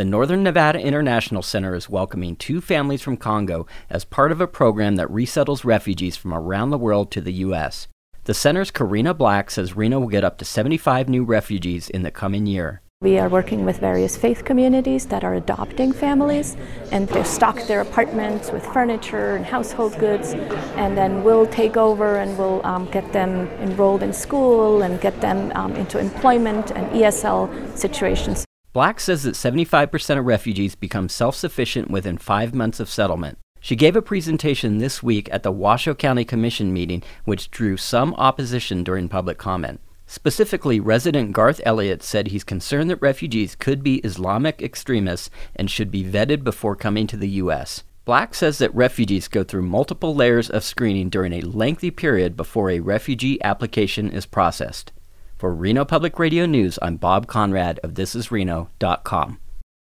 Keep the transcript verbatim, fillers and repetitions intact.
The Northern Nevada International Center is welcoming two families from Congo as part of a program that resettles refugees from around the world to the U S. The center's Karina Black says Reno will get up to seventy-five new refugees in the coming year. We are working with various faith communities that are adopting families, and they stock their apartments with furniture and household goods, and then we'll take over and we'll um, get them enrolled in school and get them um, into employment and E S L situations. Black says that seventy-five percent of refugees become self-sufficient within five months of settlement. She gave a presentation this week at the Washoe County Commission meeting, which drew some opposition during public comment. Specifically, resident Garth Elliott said he's concerned that refugees could be Islamic extremists and should be vetted before coming to the U S. Black says that refugees go through multiple layers of screening during a lengthy period before a refugee application is processed. For Reno Public Radio News, I'm Bob Conrad of this is reno dot com.